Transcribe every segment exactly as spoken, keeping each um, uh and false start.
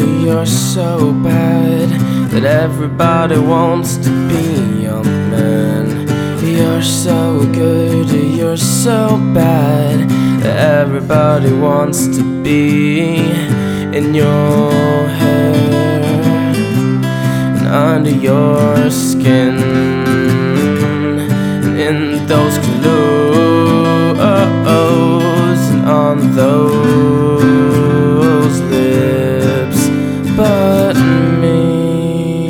you're so bad that everybody wants to be your man. You're so good, you're so bad that everybody wants to be in your hair and under your skin and in those clothes and on those lips. But me,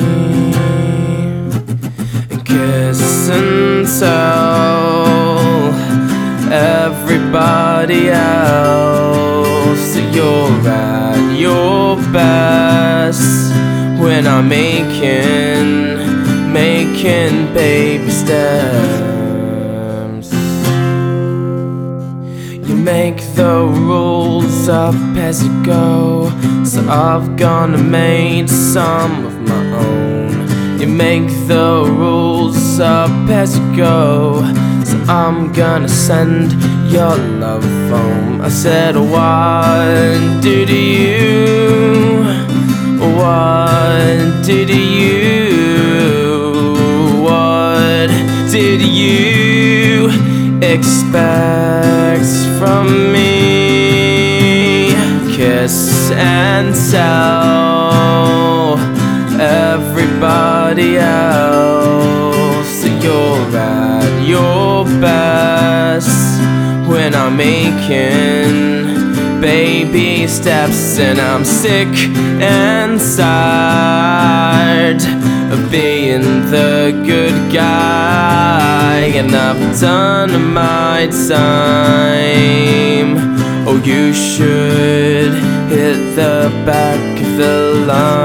kiss and tell everybody else that you're at your best when I'm making, making baby steps. You make the rules up as you go, so I've gonna make some of my own. You make the rules up as you go, so I'm gonna send your love home. I said, what did you, what did you, what did you expect from me? Kiss and tell everybody else that you're at your best when I'm making baby steps. And I'm sick and tired of being the good guy, and I've done my time. Oh, you should hit the back of the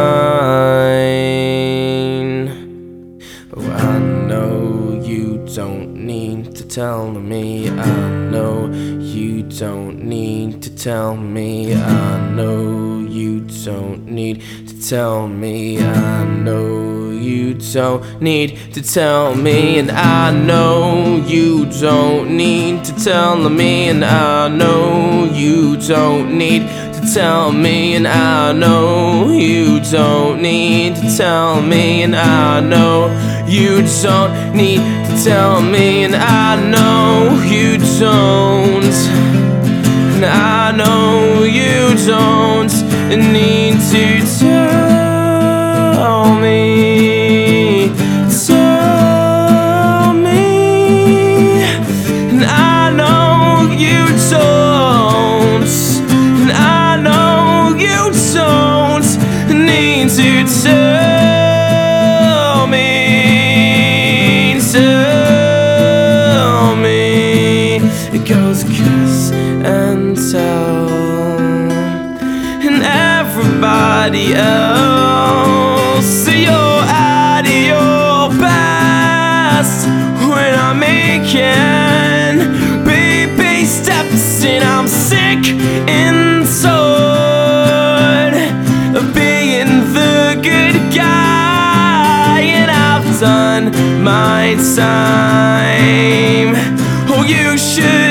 line. Oh, I know you don't need to tell me. I know you don't need to tell me. I know you don't need to tell me. I know you don't need to tell me. And I know you don't need to tell me. And I know you don't need to tell me. And I know you don't need to tell me. And I know you don't need to tell me. And I know you don't. And I know you don't need to tell me, tell me. And I know you don't, and I know you don't need to tell me, tell me. It goes kiss and tell and everybody else you're at your best when I'm making baby steps. And I'm sick inside of being the good guy, and I've done my time. Oh, you should